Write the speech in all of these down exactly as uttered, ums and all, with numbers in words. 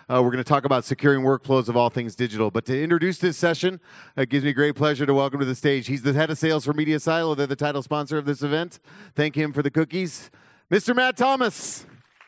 Uh, we're going to talk about securing workflows of all things digital. But to introduce this session, it gives me great pleasure to welcome to the stage. He's the head of sales for Media Silo. They're the title sponsor of this event. Thank him for the cookies. Mister Matt Thomas.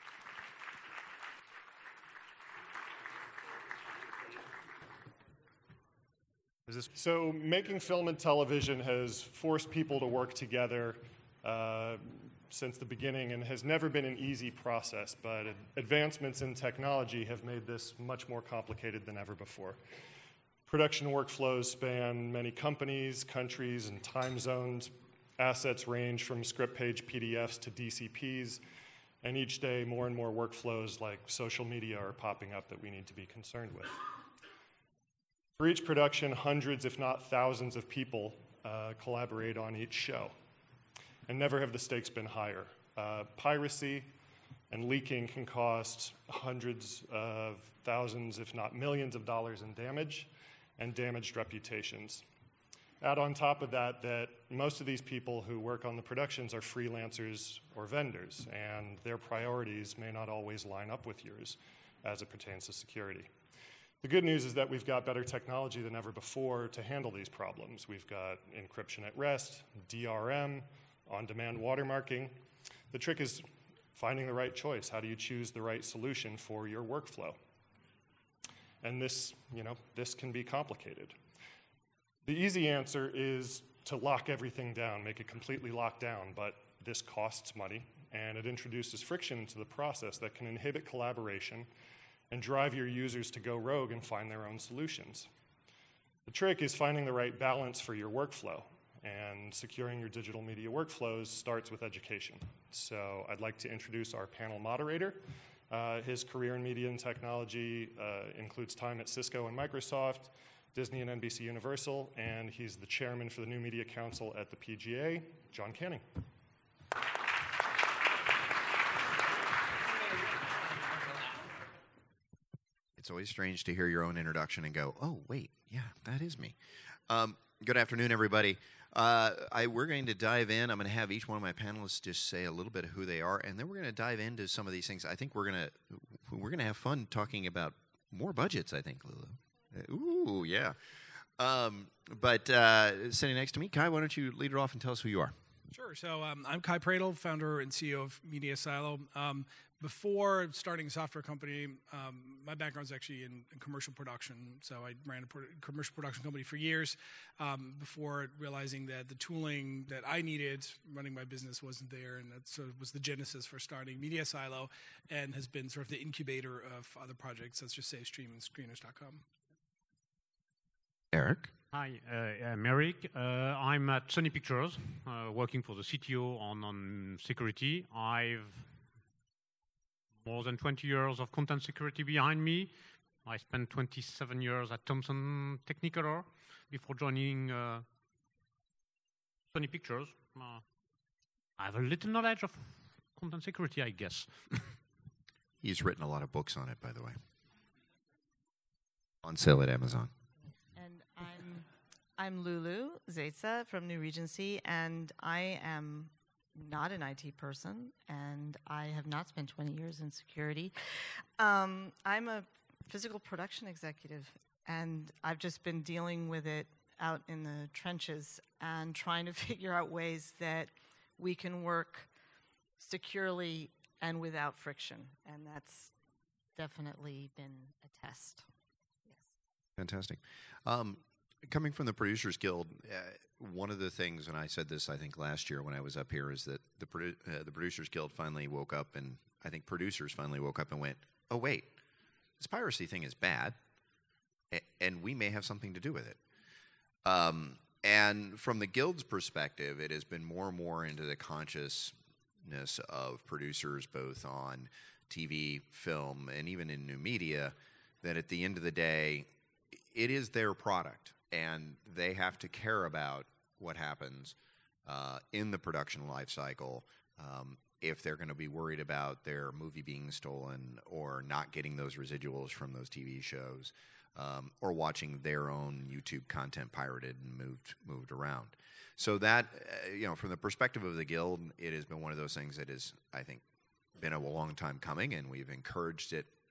So making film and television has forced people to work together uh, since the beginning and has never been an easy process, but advancements in technology have made this much more complicated than ever before. Production workflows span many companies, countries, and time zones. Assets range from script page P D Fs to D C Ps, and each day more and more workflows like social media are popping up that we need to be concerned with. For each production, hundreds, if not thousands of people uh, collaborate on each show. And never have the stakes been higher. Uh, piracy and leaking can cost hundreds of thousands, if not millions of dollars in damage and damaged reputations. Add on top of that that most of these people who work on the productions are freelancers or vendors, and their priorities may not always line up with yours as it pertains to security. The good news is that we've got better technology than ever before to handle these problems. We've got encryption at rest, D R M, on-demand watermarking. The trick is finding the right choice. How do you choose the right solution for your workflow? And this, you know, this can be complicated. The easy answer is to lock everything down, make it completely locked down, but this costs money, and it introduces friction into the process that can inhibit collaboration and drive your users to go rogue and find their own solutions. The trick is finding the right balance for your workflow, and securing your digital media workflows starts with education. So I'd like to introduce our panel moderator. Uh, his career in media and technology uh, includes time at Cisco and Microsoft, Disney and N B C Universal, and he's the chairman for the New Media Council at the P G A, John Canning. It's always strange to hear your own introduction and go, oh, wait, yeah, that is me. Um, good afternoon, everybody. Uh, I, we're going to dive in. I'm going to have each one of my panelists just say a little bit of who they are, and then we're going to dive into some of these things. I think we're going to we're going to have fun talking about more budgets, I think, Lulu. Ooh, yeah. Um, but uh, sitting next to me, Kai, why don't you lead it off and tell us who you are? Sure. So um, I'm Kai Pradel, founder and C E O of Media Silo. Um, before starting a software company, um, my background is actually in, in commercial production. So I ran a pro- commercial production company for years um, before realizing that the tooling that I needed running my business wasn't there. And that sort of was the genesis for starting Media Silo, and has been sort of the incubator of other projects such as SaveStream and Screeners dot com. Eric? Hi, uh, I'm Eric. Uh, I'm at Sony Pictures, uh, working for the C T O on, on security. I've more than twenty years of content security behind me. I spent twenty-seven years at Thomson Technicolor before joining uh, Sony Pictures. Uh, I have a little knowledge of content security, I guess. He's written a lot of books on it, by the way. On sale at Amazon. I'm, I'm Lulu Zaitza from New Regency, and I am not an I T person, and I have not spent twenty years in security. Um, I'm a physical production executive, and I've just been dealing with it out in the trenches and trying to figure out ways that we can work securely and without friction, and that's definitely been a test. Yes. Fantastic. Um, Coming from the Producers Guild, uh, one of the things, and I said this I think last year when I was up here, is that the produ- uh, the Producers Guild finally woke up, and I think producers finally woke up and went, oh wait, this piracy thing is bad, a- and we may have something to do with it. Um, and from the Guild's perspective, it has been more and more into the consciousness of producers, both on T V, film, and even in new media, that at the end of the day, it is their product. And they have to care about what happens uh, in the production life cycle um, if they're going to be worried about their movie being stolen or not getting those residuals from those T V shows um, or watching their own YouTube content pirated and moved moved around. So that, uh, you know, from the perspective of the Guild, it has been one of those things that has, I think, been a long time coming, and we've encouraged it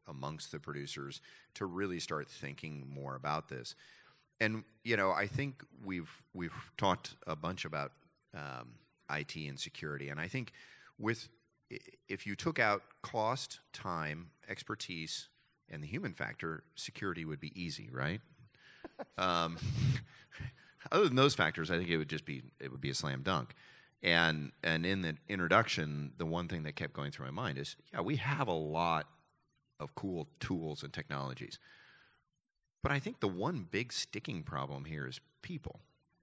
amongst the producers to really start thinking more about this. And you know, I think we've we've talked a bunch about um, I T and security, and I think with if you took out cost, time, expertise, and the human factor, security would be easy, right? um, other than those factors, I think it would just be it would be a slam dunk. And and in the introduction, the one thing that kept going through my mind is, yeah, we have a lot of cool tools and technologies, but I think the one big sticking problem here is people.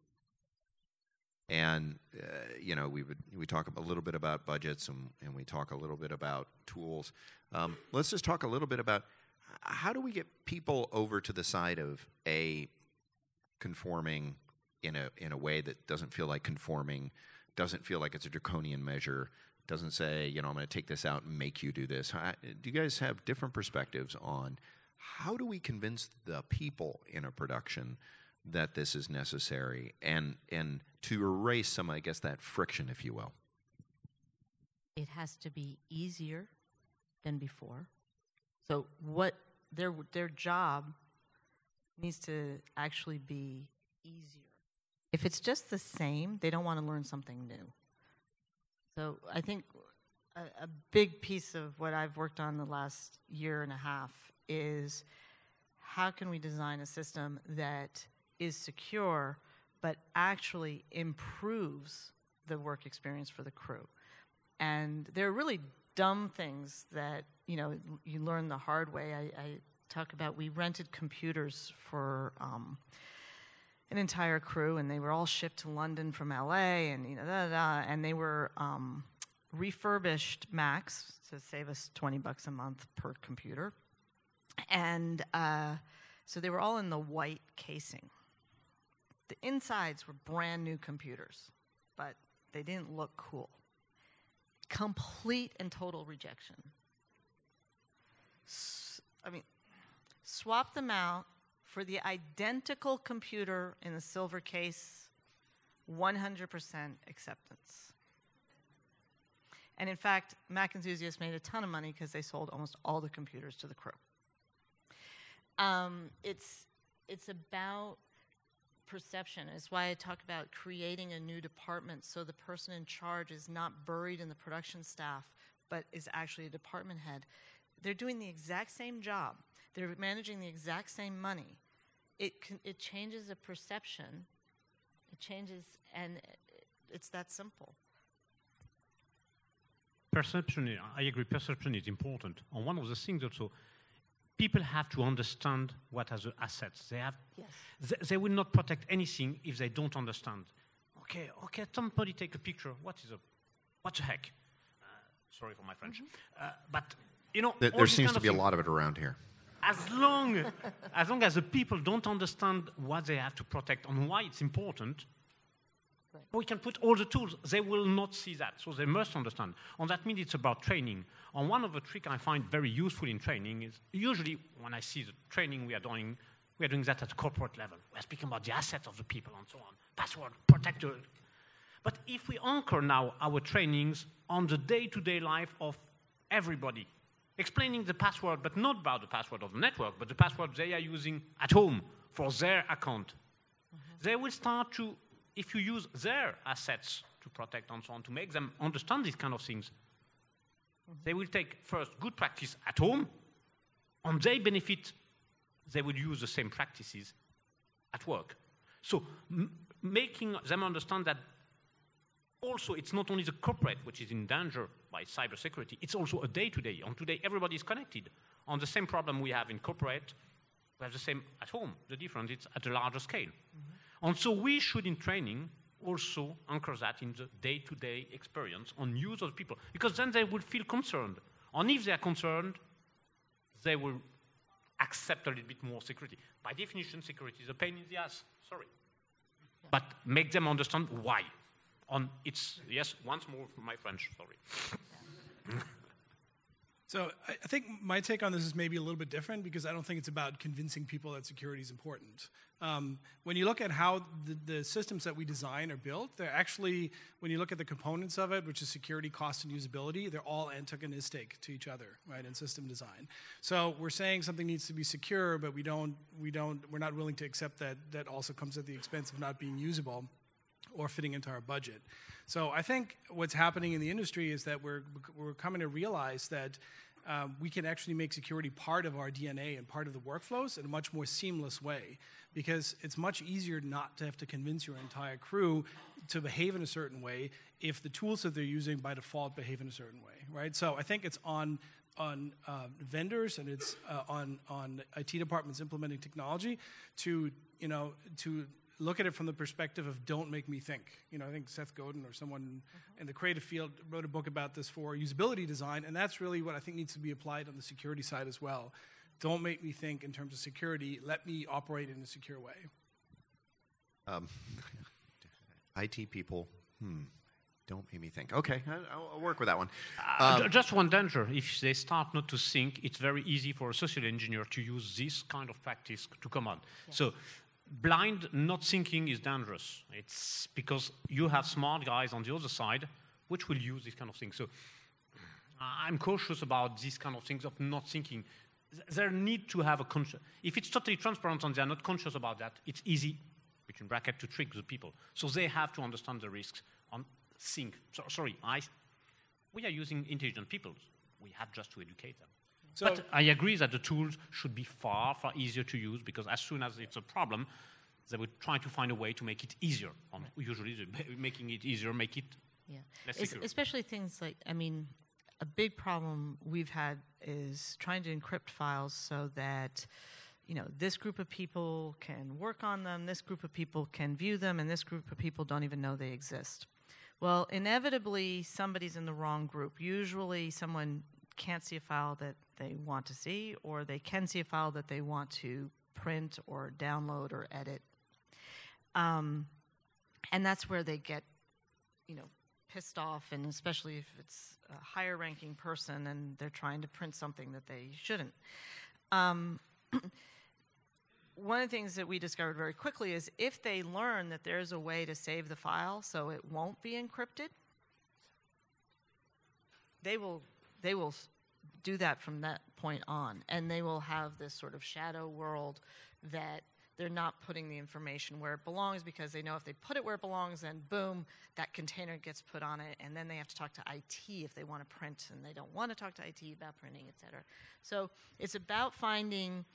And, uh, you know, we would we talk a little bit about budgets and, and we talk a little bit about tools. Um, let's just talk a little bit about how do we get people over to the side of, A, conforming in a in a way that doesn't feel like conforming, doesn't feel like it's a draconian measure, doesn't say, you know, I'm going to take this out and make you do this. How, do you guys have different perspectives on how do we convince the people in a production that this is necessary and and to erase some, I guess, that friction, if you will? It has to be easier than before. So what their their job needs to actually be easier. If it's just the same, they don't want to learn something new. So I think a, a big piece of what I've worked on the last year and a half is how can we design a system that is secure but actually improves the work experience for the crew. And there are really dumb things that, you know, you learn the hard way. I, I talk about, we rented computers for um, an entire crew, and they were all shipped to London from L A, and you know, da, da, da, and they were um, refurbished Macs to save us twenty bucks a month per computer. And uh, so they were all in the white casing. The insides were brand new computers, but they didn't look cool. Complete and total rejection. S- I mean, swap them out for the identical computer in the silver case, one hundred percent acceptance. And in fact, Mac Enthusiast made a ton of money because they sold almost all the computers to the crew. Um, it's it's about perception. It's why I talk about creating a new department so the person in charge is not buried in the production staff, but is actually a department head. They're doing the exact same job. They're managing the exact same money. It can, it changes a perception. It changes, and it's that simple. Perception, I agree, perception is important. And one of the things also, people have to understand what are the assets. They have. Yes. They, they will not protect anything if they don't understand. Okay, okay, somebody take a picture. What is a, what the heck? Uh, sorry for my French. Mm-hmm. Uh, but, you know, There, there seems to be a lot of it around here. As long, as long as the people don't understand what they have to protect and why it's important, Right. we can put all the tools. They will not see that, so they must understand. And that means it's about training. And one of the tricks I find very useful in training is usually when I see the training we are doing, we are doing that at the corporate level. We are speaking about the assets of the people and so on. Password, protector. But if we anchor now our trainings on the day-to-day life of everybody, explaining the password, but not about the password of the network, but the password they are using at home for their account, mm-hmm. they will start to, if you use their assets to protect and so on, to make them understand these kind of things, mm-hmm. they will take first good practice at home, and they benefit, they will use the same practices at work. So m- making them understand that also it's not only the corporate which is in danger by cybersecurity, it's also a day-to-day. And today everybody is connected. On the same problem we have in corporate, we have the same at home. The difference is at a larger scale. Mm-hmm. And so we should, in training, also anchor that in the day-to-day experience on use of people, because then they will feel concerned. And if they are concerned, they will accept a little bit more security. By definition, security is a pain in the ass. Sorry. Yeah. But make them understand why. On it's, yes, once more, my French, sorry. So I I think my take on this is maybe a little bit different because I don't think it's about convincing people that security is important. Um, when you look at how the, the systems that we design are built, they're actually, when you look at the components of it, which is security, cost, and usability, they're all antagonistic to each other, right, in system design. So we're saying something needs to be secure, but we don't, we don't, we're not willing to accept that that also comes at the expense of not being usable or fitting into our budget. So I think what's happening in the industry is that we're we're coming to realize that um, we can actually make security part of our D N A and part of the workflows in a much more seamless way, because it's much easier not to have to convince your entire crew to behave in a certain way if the tools that they're using by default behave in a certain way, right? So I think it's on on uh, vendors and it's uh, on on I T departments implementing technology to you know to look at it from the perspective of don't make me think. You know, I think Seth Godin or someone mm-hmm. in the creative field wrote a book about this for usability design, and that's really what I think needs to be applied on the security side as well. Don't make me think in terms of security. Let me operate in a secure way. Um, I T people, hmm, don't make me think. Okay, I'll, I'll work with that one. Uh, Um, just one danger. If they start not to think, it's very easy for a social engineer to use this kind of practice to come on. Yes. So blind not thinking is dangerous. It's because you have smart guys on the other side which will use this kind of thing. So I'm cautious about these kind of things of not thinking. They need to have a conscious. If it's totally transparent and they're not conscious about that, it's easy, between brackets, to trick the people. So they have to understand the risks and think. So, sorry, I, we are using intelligent people. We have just to educate them. So, but I agree that the tools should be far, far easier to use, because as soon as it's a problem, they would try to find a way to make it easier. Um, usually making it easier, make it yeah. less Es- secure. Especially things like, I mean, a big problem we've had is trying to encrypt files so that, you know, this group of people can work on them, this group of people can view them, and this group of people don't even know they exist. Well, inevitably, somebody's in the wrong group. Usually someone can't see a file that they want to see, or they can see a file that they want to print or download or edit. Um, and that's where they get, you know, pissed off, and especially if it's a higher ranking person and they're trying to print something that they shouldn't. Um, one of the things that we discovered very quickly is if they learn that there's a way to save the file so it won't be encrypted, they will they will do that from that point on, and they will have this sort of shadow world that they're not putting the information where it belongs, because they know if they put it where it belongs, then boom, that container gets put on it, and then they have to talk to I T if they want to print, and they don't want to talk to I T about printing, et cetera. So it's about finding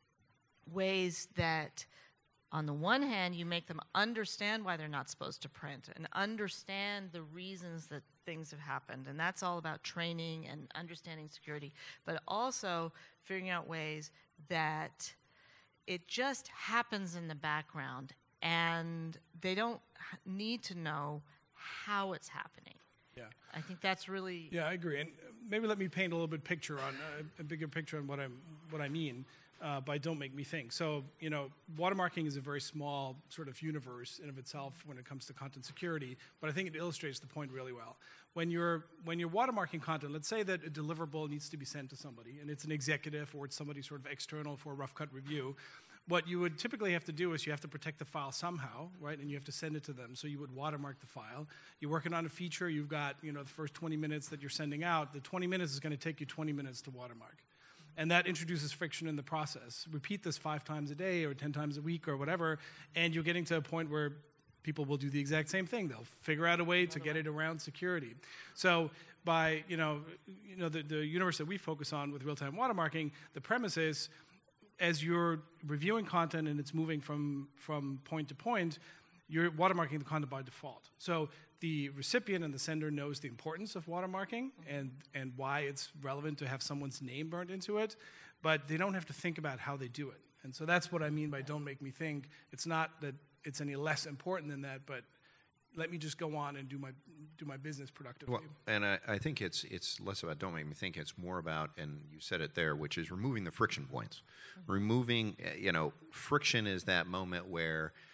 ways that, on the one hand, you make them understand why they're not supposed to print and understand the reasons that things have happened. And that's all about training and understanding security, but also figuring out ways that it just happens in the background and they don't need to know how it's happening. Yeah. I think that's really... Yeah, I agree. And maybe let me paint a little bit picture on uh, a bigger picture on what I what I mean uh, by don't make me think. So, you know, watermarking is a very small sort of universe in of itself when it comes to content security, but I think it illustrates the point really well. When you're when you're watermarking content, let's say that a deliverable needs to be sent to somebody, and it's an executive or it's somebody sort of external for a rough cut review. What you would typically have to do is you have to protect the file somehow, right? And you have to send it to them. So you would watermark the file. You're working on a feature. You've got, you know, the first twenty minutes that you're sending out. The twenty minutes is going to take you twenty minutes to watermark. And that introduces friction in the process. Repeat this five times a day or ten times a week or whatever, and you're getting to a point where people will do the exact same thing. They'll figure out a way to get it around security. So by, you know, you know the, the universe that we focus on with real-time watermarking, the premise is, as you're reviewing content and it's moving from, from point to point, you're watermarking the content by default. So the recipient and the sender knows the importance of watermarking and, and why it's relevant to have someone's name burned into it, but they don't have to think about how they do it. And so that's what I mean by don't make me think. It's not that it's any less important than that, but let me just go on and do my do my business productively. Well, and I, I think it's it's less about don't make me think. It's more about, and you said it there, which is removing the friction points. Mm-hmm. Removing, uh, you know, friction is that moment where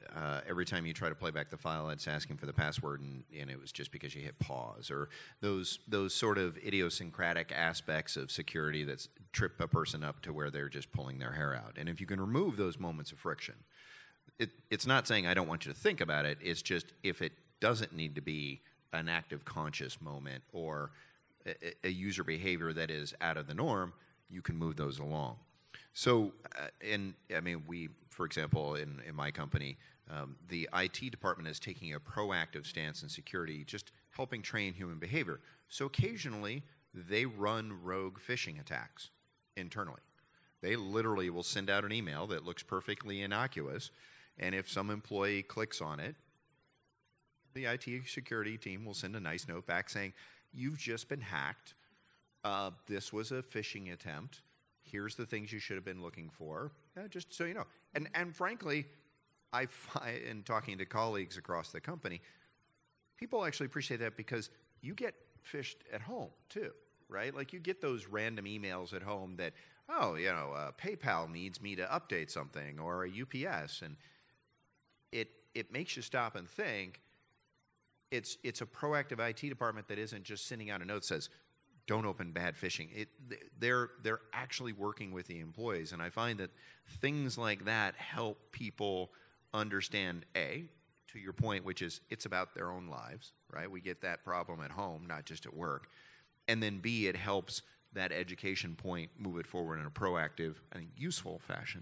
uh, every time you try to play back the file, it's asking for the password, and, and it was just because you hit pause, or those those sort of idiosyncratic aspects of security that trip a person up to where they're just pulling their hair out. And if you can remove those moments of friction, it, it's not saying I don't want you to think about it. It's just if it doesn't need to be an active conscious moment or a, a user behavior that is out of the norm, you can move those along. So, uh, and I mean, we, for example, in, in my company, um, the I T department is taking a proactive stance in security, just helping train human behavior. So occasionally, they run rogue phishing attacks internally. They literally will send out an email that looks perfectly innocuous, and if some employee clicks on it, the I T security team will send a nice note back saying, you've just been hacked. Uh, this was a phishing attempt. Here's the things you should have been looking for, uh, just so you know. And and frankly, I find, in talking to colleagues across the company, people actually appreciate that because you get phished at home too, right? Like you get those random emails at home that, oh, you know, uh, PayPal needs me to update something, or a U P S, and it it makes you stop and think. It's it's a proactive I T department that isn't just sending out a note that says, don't open bad phishing. It, they're, they're actually working with the employees. And I find that things like that help people understand, A, to your point, which is it's about their own lives, right? We get that problem at home, not just at work. And then B, it helps that education point move it forward in a proactive and useful fashion.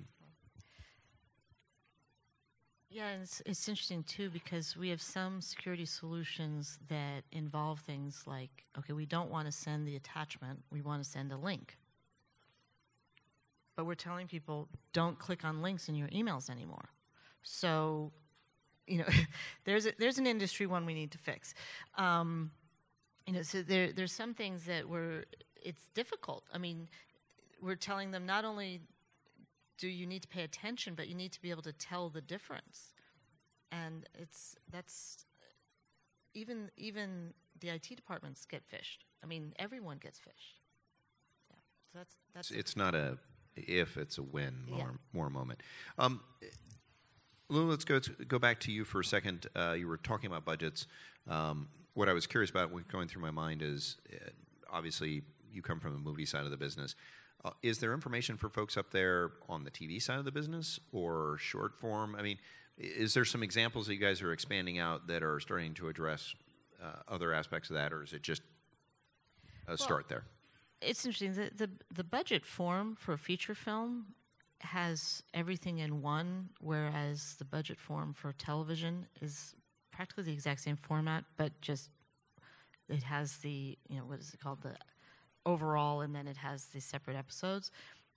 Yeah, and it's, it's interesting, too, because we have some security solutions that involve things like, okay, we don't want to send the attachment, we want to send a link. But we're telling people, don't click on links in your emails anymore. So, you know, there's a, there's an industry one we need to fix. Um, you know, so there there's some things that we're, it's difficult. I mean, we're telling them not only do you need to pay attention, but you need to be able to tell the difference. And it's that's even even the I T departments get phished. I mean, everyone gets phished. Yeah, so that's that's. It's, it's not a if, it's a when more Yeah. more moment. Um, Lou, let's go to, go back to you for a second. Uh, you were talking about budgets. Um, what I was curious about, what going through my mind is, uh, obviously you come from the movie side of the business. Uh, is there information for folks up there on the T V side of the business or short form? I mean, is there some examples that you guys are expanding out that are starting to address uh, other aspects of that, or is it just a Well, start there? It's interesting. The, the the budget form for a feature film has everything in one, whereas the budget form for television is practically the exact same format, but just it has the, you know, what is it called, the overall, and then it has the separate episodes.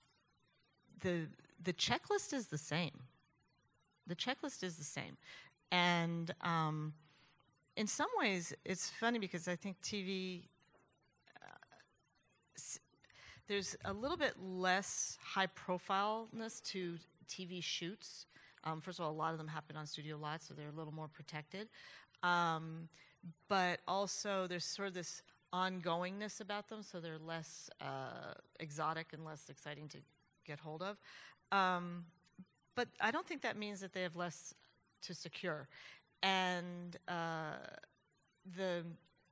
The the checklist is the same. The checklist is the same. And um, in some ways, it's funny because I think T V, uh, s- there's a little bit less high-profileness to T V shoots. Um, first of all, a lot of them happen on studio lots, so they're a little more protected. Um, but also, there's sort of this ongoingness about them, so they're less uh, exotic and less exciting to get hold of. Um, but I don't think that means that they have less to secure. And uh, the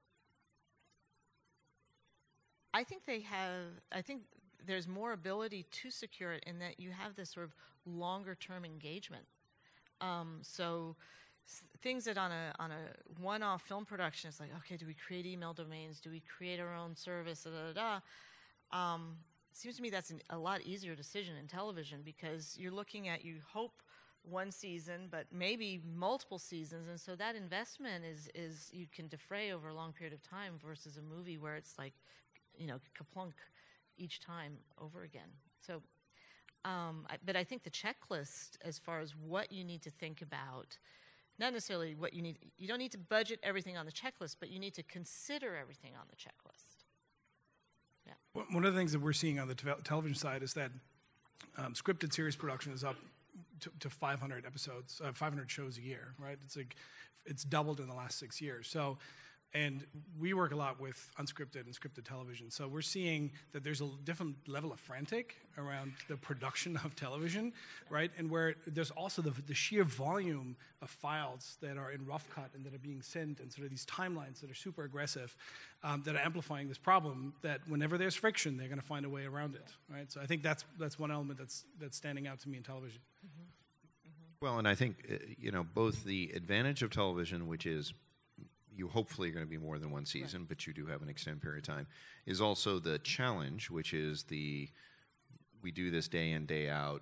I think they have, I think there's more ability to secure it in that you have this sort of longer-term engagement. Um, so s- things that on a on a one-off film production, it's like, okay, do we create email domains? Do we create our own service? Da, da, da, da. Um, seems to me that's an, a lot easier decision in television because you're looking at, you hope, one season, but maybe multiple seasons, and so that investment is is you can defray over a long period of time versus a movie where it's like, you know, kaplunk each time over again. So, um, I, but I think the checklist, as far as what you need to think about, not necessarily what you need, you don't need to budget everything on the checklist, but you need to consider everything on the checklist. Yeah. One one of the things that we're seeing on the te- television side is that um, scripted series production is up to, to five hundred episodes, uh, five hundred shows a year, right? It's like it's doubled in the last six years. So And we work a lot with unscripted and scripted television. So we're seeing that there's a different level of frantic around the production of television, right? And where there's also the, the sheer volume of files that are in rough cut and that are being sent, and sort of these timelines that are super aggressive, um, that are amplifying this problem, that whenever there's friction, they're going to find a way around it, right? So I think that's that's one element that's that's standing out to me in television. Mm-hmm. Mm-hmm. Well, and I think, uh, you know, both the advantage of television, which is you hopefully are going to be more than one season, right, but you do have an extended period of time, is also the challenge, which is the, we do this day in, day out,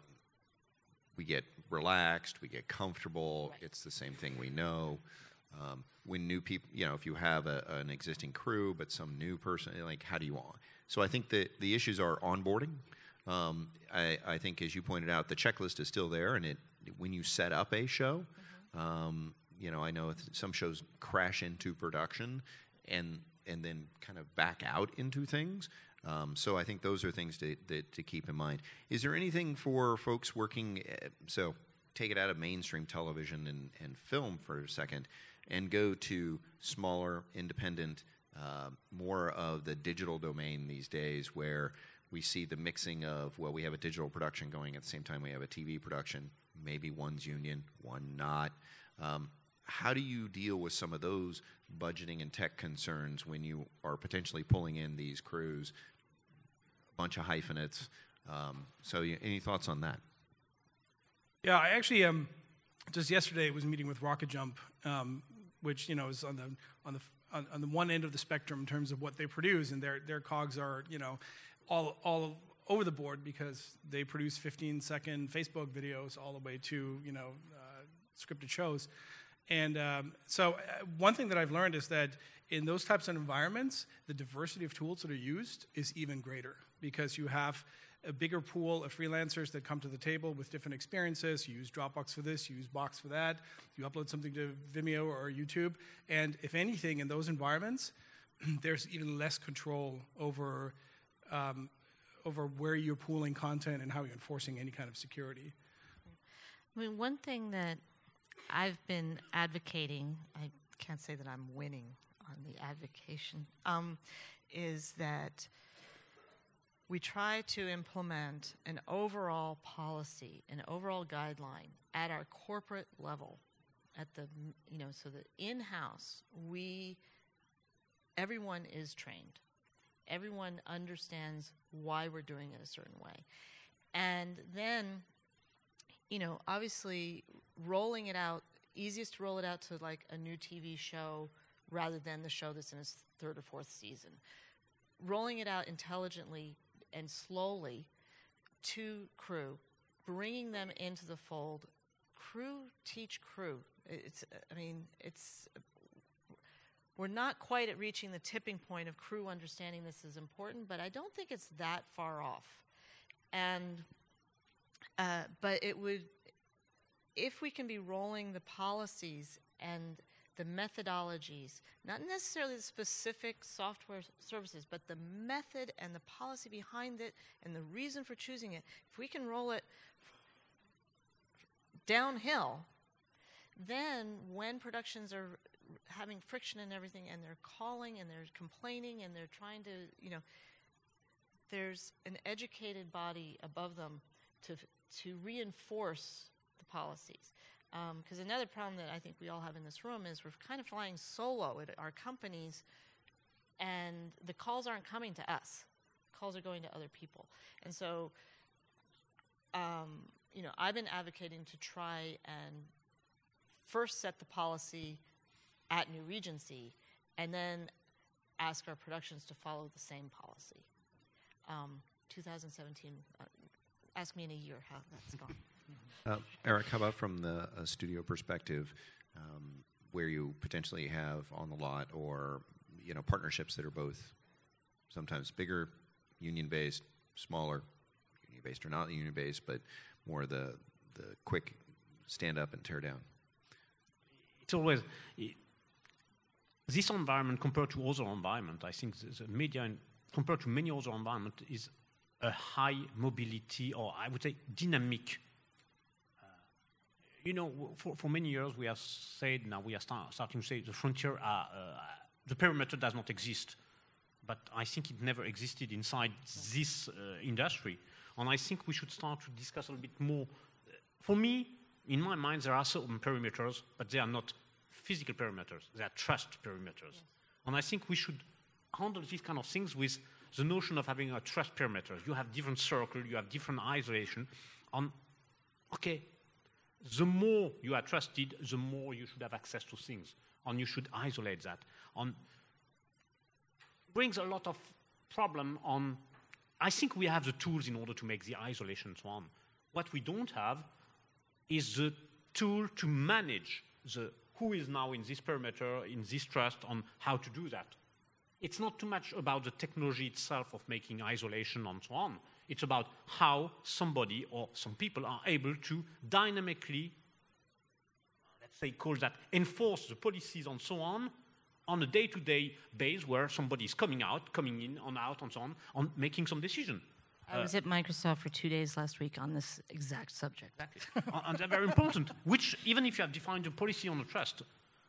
we get relaxed, we get comfortable, right, it's the same thing we know. Um, when new people, you know, if you have a, an existing crew, but some new person, like, how do you on? So I think that the issues are onboarding. Um, I, I think, as you pointed out, the checklist is still there, and it when you set up a show, mm-hmm. um, you know, I know some shows crash into production and and then kind of back out into things. Um, so I think those are things to, that, to keep in mind. Is there anything for folks working, at, so take it out of mainstream television and, and film for a second and go to smaller, independent, uh, more of the digital domain these days, where we see the mixing of, well, we have a digital production going at the same time we have a T V production. Maybe one's union, one not. Um, How do you deal with some of those budgeting and tech concerns when you are potentially pulling in these crews, a bunch of hyphenates? Um, so, you, any thoughts on that? Yeah, I actually um, just yesterday was meeting with Rocket Jump, um, which, you know, is on the on the on, on the one end of the spectrum in terms of what they produce, and their their cogs are, you know, all all over the board, because they produce fifteen second Facebook videos all the way to, you know, uh, scripted shows. And um, so uh, one thing that I've learned is that in those types of environments, the diversity of tools that are used is even greater, because you have a bigger pool of freelancers that come to the table with different experiences. You use Dropbox for this, you use Box for that, you upload something to Vimeo or YouTube. And if anything, in those environments, there's even less control over, um, over where you're pooling content and how you're enforcing any kind of security. I mean, one thing that I've been advocating, I can't say that I'm winning on the advocation, um, is that we try to implement an overall policy, an overall guideline at our corporate level, at the, you know, so that in-house, we, everyone is trained. Everyone understands why we're doing it a certain way. And then, you know, obviously rolling it out, easiest to roll it out to like a new T V show rather than the show that's in its third or fourth season. Rolling it out intelligently and slowly to crew, bringing them into the fold. Crew teach crew. It's, I mean, it's, we're not quite at reaching the tipping point of crew understanding this is important, but I don't think it's that far off. And, uh, but it would, if we can be rolling the policies and the methodologies, not necessarily the specific software services, but the method and the policy behind it and the reason for choosing it, if we can roll it downhill, then when productions are having friction and everything, and they're calling and they're complaining and they're trying to, you know, there's an educated body above them to to reinforce the policies. Because um, another problem that I think we all have in this room is we're kind of flying solo at our companies, and the calls aren't coming to us. Calls are going to other people. And so, um, you know, I've been advocating to try and first set the policy at New Regency, and then ask our productions to follow the same policy. Um, two thousand seventeen, uh, ask me in a year how that's gone. Uh, Eric, how about from the uh, studio perspective, um, where you potentially have on the lot or, you know, partnerships that are both sometimes bigger, union-based, smaller, union-based or not union-based, but more the the quick stand-up and tear down? It's always it, this environment compared to other environment. I think the, the media, in, compared to many other environments, is a high mobility, or I would say dynamic. You know, for, for many years we have said, now we are start, starting to say the frontier are, uh, the perimeter does not exist. But I think it never existed inside this uh, industry. And I think we should start to discuss a little bit more. For me, in my mind, there are certain perimeters, but they are not physical perimeters. They are trust perimeters. Yes. And I think we should handle these kind of things with the notion of having a trust perimeter. You have different circles, you have different isolation. And, okay, the more you are trusted, the more you should have access to things. And you should isolate that. And brings a lot of problem on, I think we have the tools in order to make the isolation and so on. What we don't have is the tool to manage the who is now in this perimeter, in this trust, on how to do that. It's not too much about the technology itself of making isolation and so on. It's about how somebody or some people are able to dynamically, let's say, call that, enforce the policies and so on, on a day-to-day basis where somebody is coming out, coming in, on out, and so on, on making some decision. I was at Microsoft for two days last week on this exact subject. Exactly. And they're very important, which, even if you have defined a policy on the trust,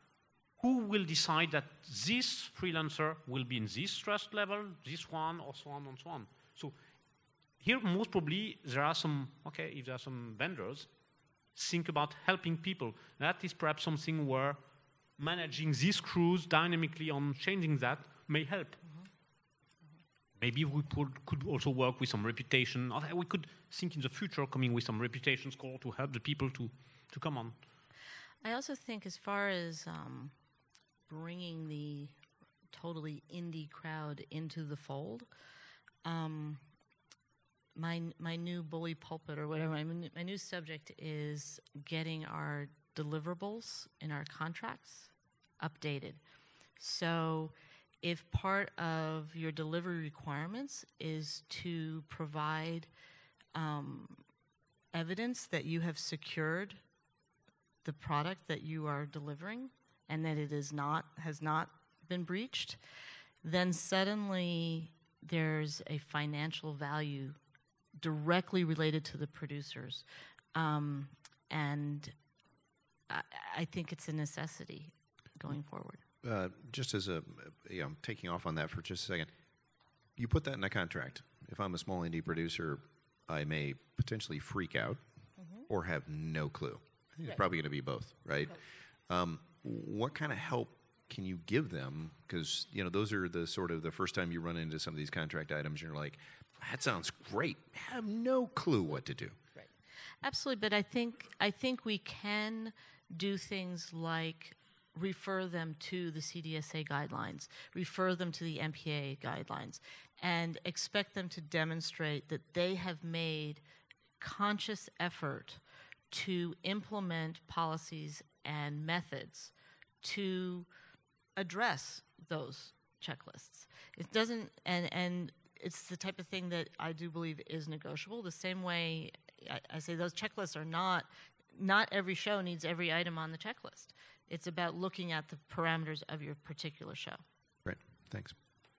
who will decide that this freelancer will be in this trust level, this one, or so on and so on? So here, most probably, there are some, okay, if there are some vendors, think about helping people. That is perhaps something where managing these crews dynamically on changing that may help. Mm-hmm. Mm-hmm. Maybe we could, could also work with some reputation. We could think in the future coming with some reputation score to help the people to, to come on. I also think as far as um, bringing the totally indie crowd into the fold, um, my my new bully pulpit or whatever, my, my new subject is getting our deliverables in our contracts updated. So if part of your delivery requirements is to provide um, evidence that you have secured the product that you are delivering and that it is not has not been breached, then suddenly there's a financial value directly related to the producers. Um, and I, I think it's a necessity going forward. Uh, just as a, you know, taking off on that for just a second, you put that in a contract. If I'm a small indie producer, I may potentially freak out mm-hmm. or have no clue. I think right. It's probably going to be both, right? right. Um, what kind of help can you give them? Because, you know, those are the sort of the first time you run into some of these contract items, you're like, that sounds great. I have no clue what to do. Right. Absolutely, but I think I think we can do things like refer them to the C D S A guidelines, refer them to the M P A guidelines, and expect them to demonstrate that they have made conscious effort to implement policies and methods to address those checklists. It doesn't, and, and it's the type of thing that I do believe is negotiable. The same way I, I say those checklists are not, not every show needs every item on the checklist. It's about looking at the parameters of your particular show. Right, thanks.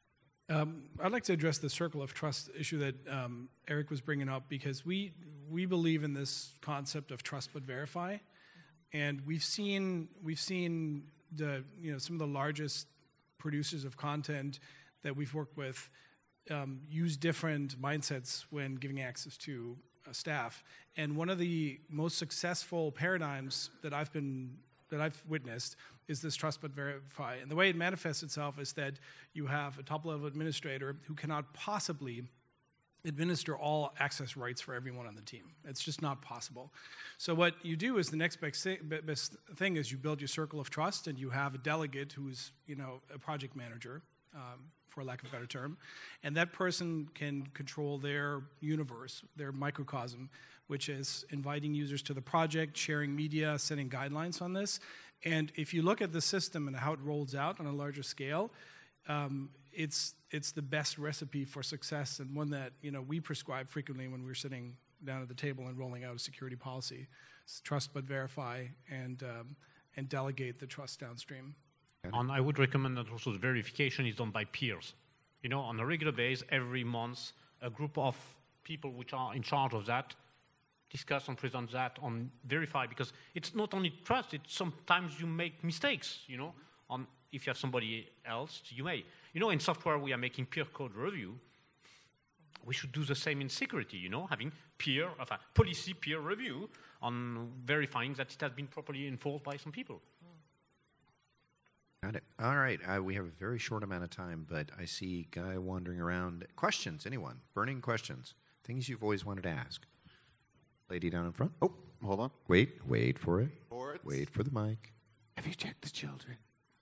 Um, I'd like to address the circle of trust issue that um, Eric was bringing up, because we we believe in this concept of trust but verify, and we've seen we've seen the you know some of the largest producers of content that we've worked with um, use different mindsets when giving access to uh, staff, and one of the most successful paradigms that I've been that I've witnessed is this trust but verify. And the way it manifests itself is that you have a top-level administrator who cannot possibly administer all access rights for everyone on the team. It's just not possible. So what you do is the next best thing is you build your circle of trust, and you have a delegate who's, you know, a project manager, um, for lack of a better term, and that person can control their universe, their microcosm, which is inviting users to the project, sharing media, setting guidelines on this. And if you look at the system and how it rolls out on a larger scale, um, it's it's the best recipe for success, and one that you know we prescribe frequently when we're sitting down at the table and rolling out a security policy. It's trust but verify, and um, and delegate the trust downstream. And I would recommend that also the verification is done by peers. You know, on a regular basis, every month, a group of people which are in charge of that discuss and present that on verify, because it's not only trust, it's sometimes you make mistakes, you know. On if you have somebody else, you may. You know, in software, we are making peer code review. We should do the same in security, you know, having peer, enfin, policy peer review on verifying that it has been properly enforced by some people. Got it. All right. Uh, we have a very short amount of time, but I see Guy wandering around. Questions, anyone? Burning questions. Things you've always wanted to ask. Lady down in front. Oh, hold on. Wait, wait for it. For it. Wait for the mic. Have you checked the children?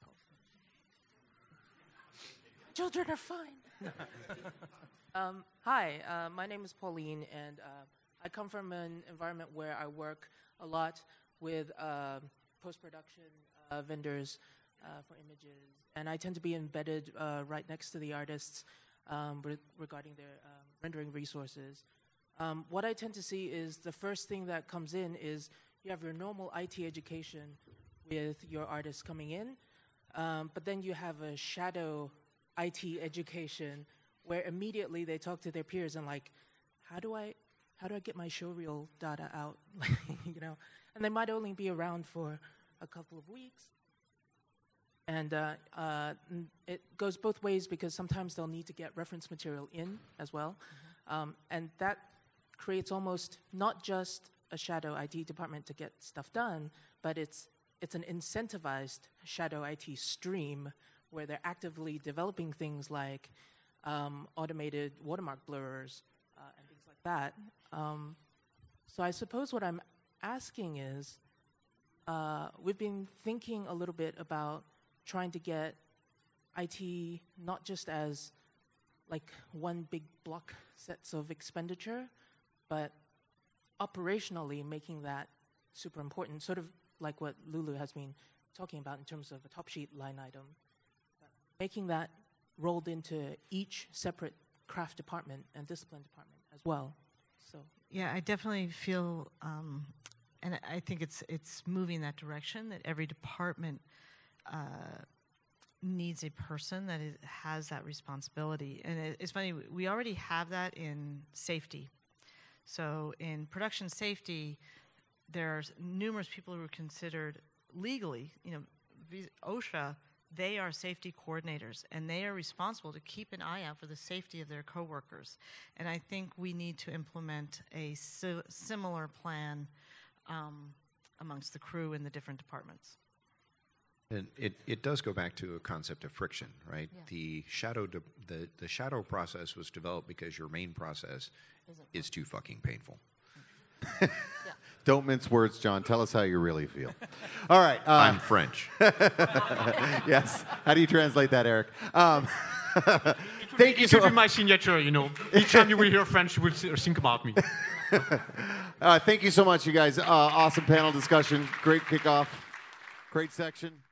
Children are fine. um, hi, uh, my name is Pauline, and uh, I come from an environment where I work a lot with uh, post-production uh, vendors uh, for images, and I tend to be embedded uh, right next to the artists um, re- regarding their um, rendering resources. Um, what I tend to see is the first thing that comes in is you have your normal I T education with your artists coming in, um, but then you have a shadow I T education where immediately they talk to their peers and like, how do I, how do I get my showreel data out, you know? And they might only be around for a couple of weeks. And uh, uh, it goes both ways because sometimes they'll need to get reference material in as well. Mm-hmm. Um, and that creates almost not just a shadow I T department to get stuff done, but it's it's an incentivized shadow I T stream where they're actively developing things like um, automated watermark blurrers uh, and things like that. Um, so I suppose what I'm asking is, uh, we've been thinking a little bit about trying to get I T not just as like one big block sets of expenditure, but operationally making that super important, sort of like what Lulu has been talking about in terms of a top sheet line item, but making that rolled into each separate craft department and discipline department as well. So yeah, I definitely feel, um, and I think it's it's moving that direction, that every department uh, needs a person that is, has that responsibility. And it, it's funny, we already have that in safety. So in production safety, there's numerous people who are considered legally, you know, OSHA, they are safety coordinators, and they are responsible to keep an eye out for the safety of their coworkers. And I think we need to implement a si- similar plan um, amongst the crew in the different departments. And it, it does go back to a concept of friction, right? Yeah. The shadow de- the, the shadow process was developed because your main process Isn't is too fucking painful. yeah. Don't mince words, John. Tell us how you really feel. All right. Uh, I'm French. yes. How do you translate that, Eric? Um, thank you It so should be much. my signature, you know. Each time you will hear French, you will th- think about me. Uh, thank you so much, you guys. Uh, awesome panel discussion. Great kickoff. Great section.